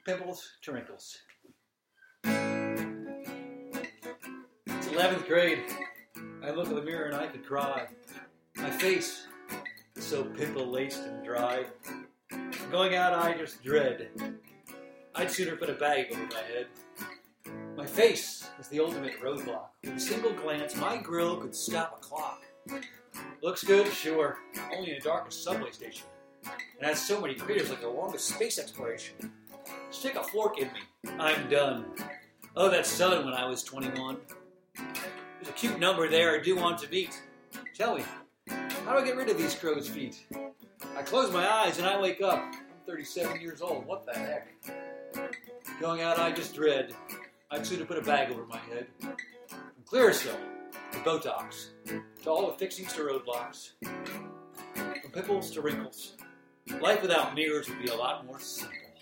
Pimples to wrinkles. It's 11th grade. I look in the mirror and I could cry. My face is so pimple-laced and dry. Going out, I just dread. I'd sooner put a bag over my head. My face is the ultimate roadblock. With a single glance, my grill could stop a clock. Looks good, sure. Only in the darkest subway station. And has so many craters like the longest space exploration. Stick a fork in me. I'm done. Oh, that sun when I was 21. There's a cute number there I do want to meet. Tell me, how do I get rid of these crow's feet? I close my eyes and I wake up. I'm 37 years old. What the heck? Going out, I just dread. I'd sooner put a bag over my head. From Clearasil to Botox to all the fixings to roadblocks. From pimples to wrinkles. Life without mirrors would be a lot more simple.